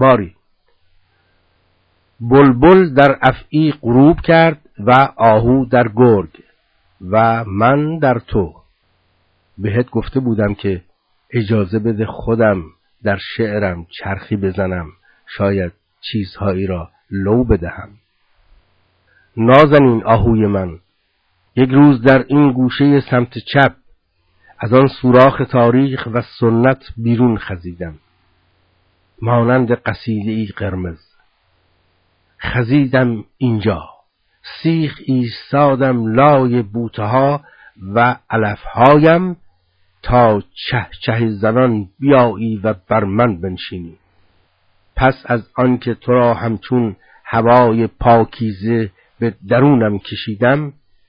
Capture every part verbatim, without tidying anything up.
باری. بلبل در افعی غروب کرد و آهو در گرگ و من در تو. بهت گفته بودم که اجازه بده خودم در شعرم چرخی بزنم، شاید چیزهایی را لو بدهم. نازنین آهوی من، یک روز در این گوشه سمت چپ از آن سوراخ تاریخ و سنت بیرون خزیدم، مانند قصیده ای قرمز. خزیدم اینجا، سیخ ایستادم لای بوتها و علفهایم تا چه چه زنان بیایی و بر من بنشینی. پس از آن که تو را همچون هوای پاکیزه به درونم کشیدم،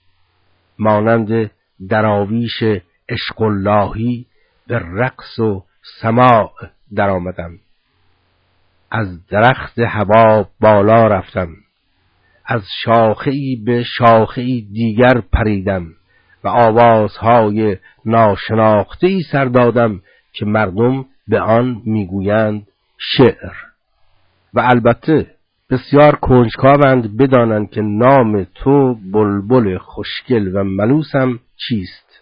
مانند دراویش عشق اللهی به رقص و سماع در آمدم. از درخت هوا بالا رفتم، از شاخه‌ای به شاخه‌ای دیگر پریدم و آوازهای ناشناخته‌ای سر دادم که مردم به آن میگویند شعر. و البته بسیار کنجکاوند بدانند که نام تو بلبل خوشگل و ملوسم چیست.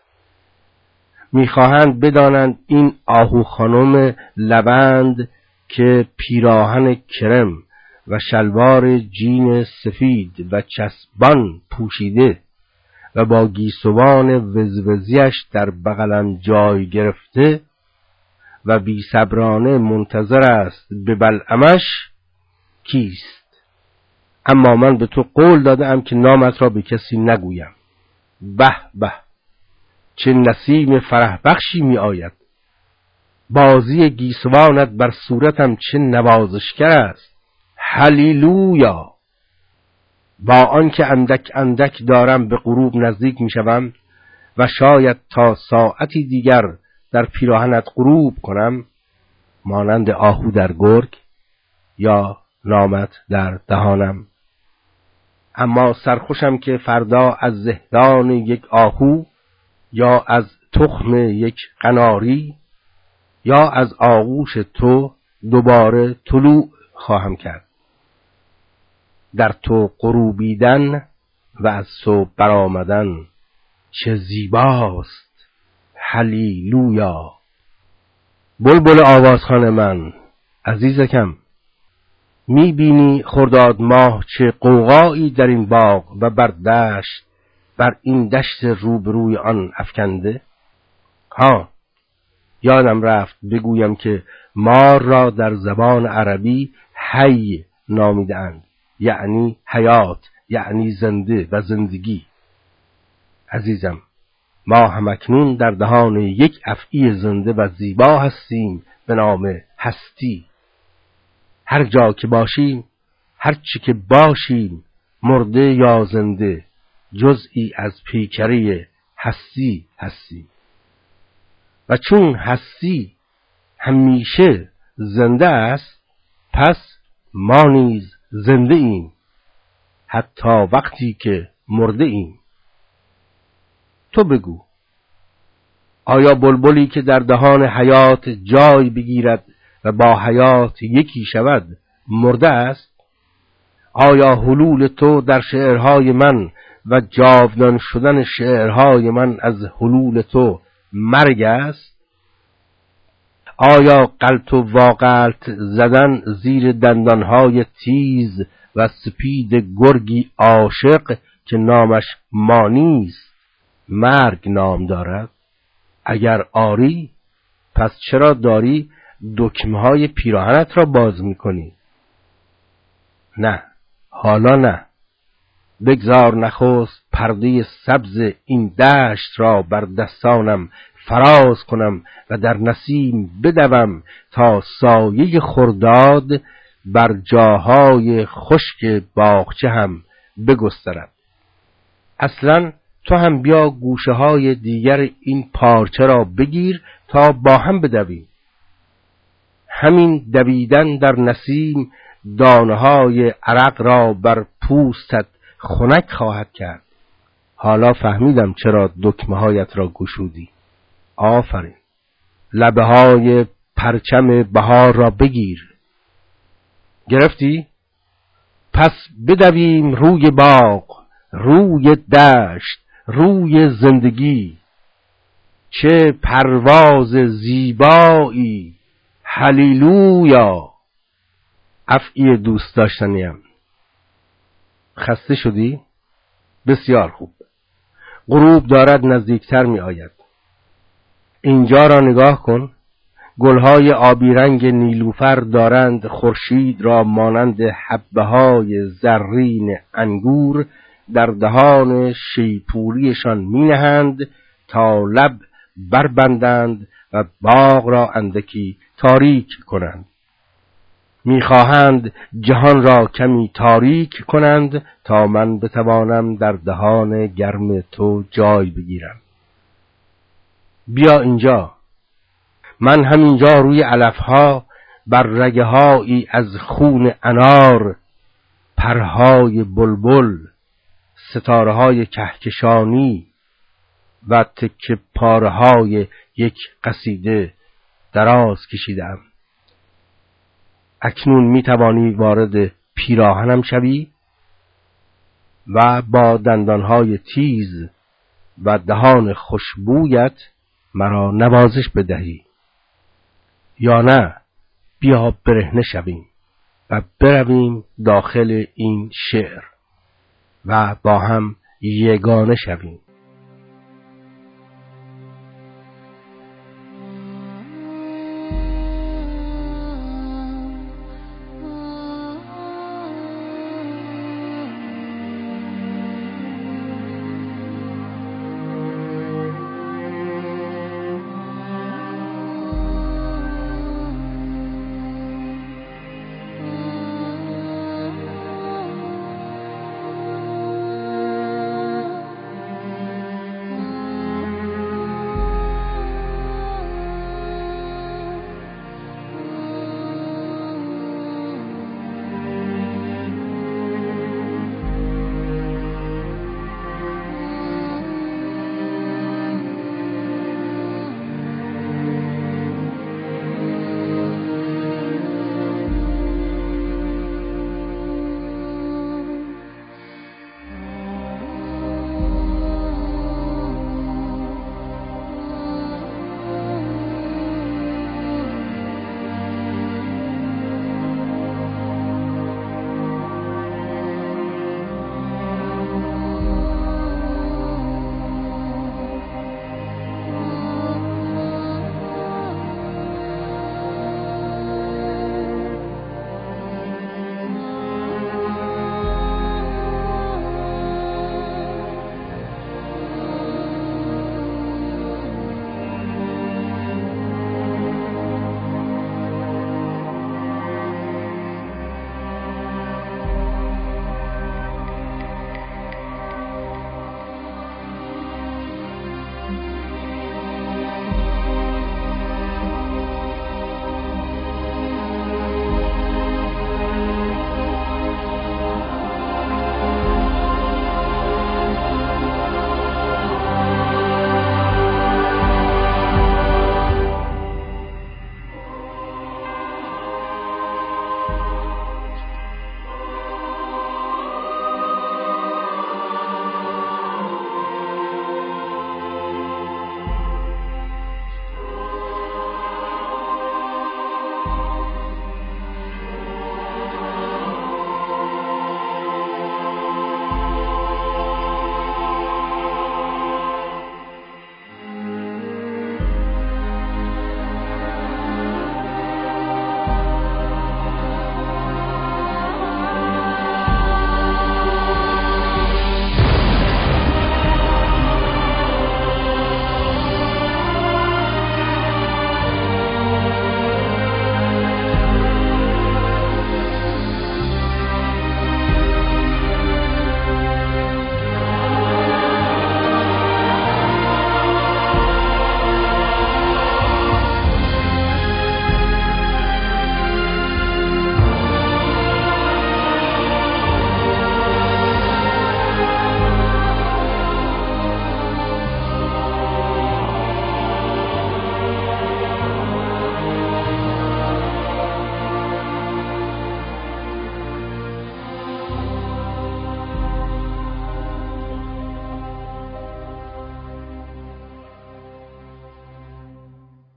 میخواهند بدانند این آهو خانم لبند که پیراهن کرم و شلوار جین سفید و چسبان پوشیده و با گیسوان وزوزیش در بغلم جای گرفته و بی صبرانه منتظر است به بلعمش کیست. اما من به تو قول دادم که نامت را به کسی نگویم. به به، چه نسیم فرح بخشی می آید. بازی گیسوانت بر صورتم چه نوازشگر است. هلیلویا. با آنکه اندک اندک دارم به غروب نزدیک می شوم و شاید تا ساعتی دیگر در پیراهنت غروب کنم، مانند آهو در گرگ یا نامت در دهانم. اما سرخوشم که فردا از زهدان یک آهو یا از تخم یک قناری یا از آغوش تو دوباره طلوع خواهم کرد. در تو غروبیدن و از تو برآمدن چه زیباست. هلیلویا. بلبل آوازخوان من، عزیزکم، می بینی خرداد ماه چه غوغایی در این باغ و بر دشت، بر این دشت روبروی آن افکنده؟ ها، یادم رفت بگویم که مار را در زبان عربی حی نامیدند، یعنی حیات، یعنی زنده و زندگی. عزیزم، ما همکنون در دهان یک افعی زنده و زیبا هستیم به نام هستی. هر جا که باشیم، هر چی که باشیم، مرده یا زنده، جزئی از پیکره هستی هستی. و چون هستی همیشه زنده است، پس ما نیز زنده ایم حتی وقتی که مرده ایم. تو بگو، آیا بلبلی که در دهان حیات جای بگیرد و با حیات یکی شود مرده است؟ آیا حلول تو در شعرهای من و جاودان شدن شعرهای من از حلول تو مرگ است؟ آیا غلط و واغلط زدن زیر دندانهای تیز و سپید گرگی عاشق که نامش مانیست مرگ نام دارد؟ اگر آری، پس چرا داری دکمه‌های پیراهنت را باز می‌کنی؟ نه، حالا نه. بگذار نخست پرده سبز این دشت را بر دستانم فراز کنم و در نسیم بدوم تا سایه خرداد بر جاهای خشک باغچه هم بگسترد. اصلاً تو هم بیا گوشه های دیگر این پارچه را بگیر تا با هم بدویم. همین دویدن در نسیم دانه های عرق را بر پوستت خنک خواهد کرد. حالا فهمیدم چرا دکمه هایت را گشودی. آفرین. لبه های پرچم بهار را بگیر. گرفتی؟ پس بدویم روی باغ، روی دشت، روی زندگی. چه پرواز زیبایی، هلیلویا. افعی دوست داشتنیم. خسته شدی؟ بسیار خوب. غروب دارد نزدیکتر می آید. اینجا را نگاه کن. گلهای آبی رنگ نیلوفر دارند خورشید را مانند حبه‌های زرین انگور در دهان شیپوریشان می نهند تا لب بربندند و باغ را اندکی تاریک کنند. می‌خواهند جهان را کمی تاریک کنند تا من بتوانم در دهان گرم تو جای بگیرم. بیا اینجا. من همینجا روی علفها بر رگه‌هایی از خون انار، پرهای بلبل، ستاره‌های کهکشانی و تکه پاره‌های یک قصیده دراز کشیدم. اکنون می توانی وارد پیراهنم شوی و با دندانهای تیز و دهان خوشبویت مرا نوازش بدهی. یا نه، بیا برهنه شویم و برویم داخل این شعر و با هم یگانه شویم.